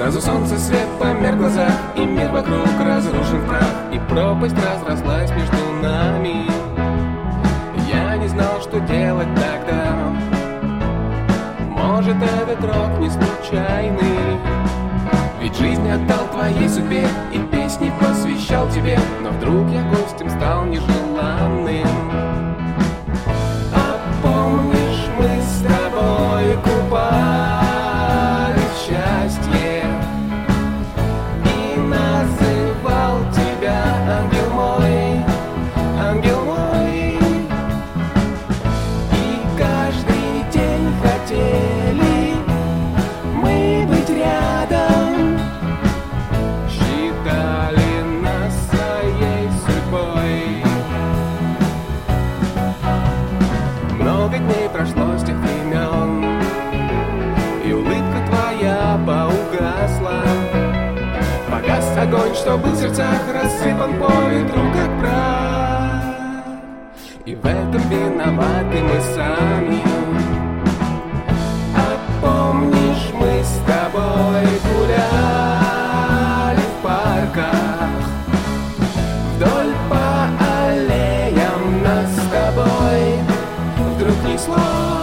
Сразу солнце свет померк в глазах, и мир вокруг разрушен в прах, и пропасть разрослась между нами. Я не знал, что делать тогда. Может, этот рок не случайный, ведь жизнь отдал твоей судьбе и песни посвящал тебе. Но вдруг я гостем стал нежеланным. А помнишь, мы с тобой купались в счастье, и называл тебя ангел мой, ангел мой. И каждый день хотели мы быть рядом, считали нас своей судьбой. Много дней прошло с тех времен, и улыбка твоя поугасла. Погас огонь, что был в сердцах, рассыпан по ветру, как прах. И в этом виноваты мы сами. А помнишь, мы с тобой гуляли в парках, вдоль по аллеям нас с тобой вдруг несло.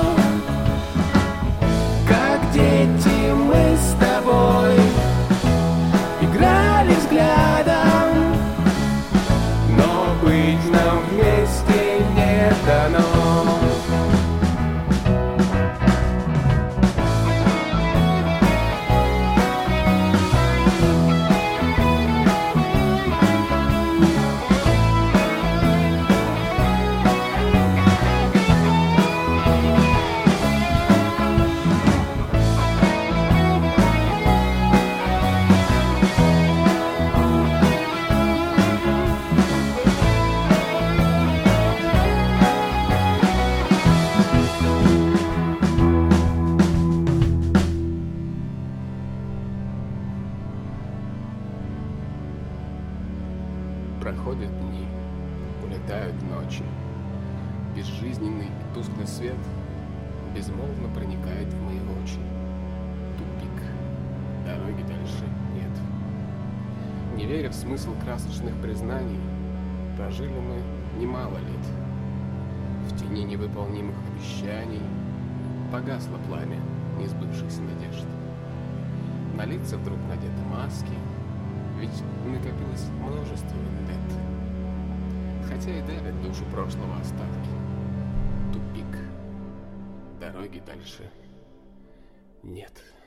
Как дети мы с тобой играли взглядом, но быть нам вместе не дано. Проходят дни, улетают ночи. Безжизненный и тусклый свет безмолвно проникает в мои очи. Тупик. Дороги дальше нет. Не веря в смысл красочных признаний, прожили мы немало лет. В тени невыполнимых обещаний погасло пламя несбывшихся надежд. На лица вдруг надеты маски, ведь накопилось множество вендет, хотя и давят душу прошлого остатки. Тупик. Дороги дальше нет.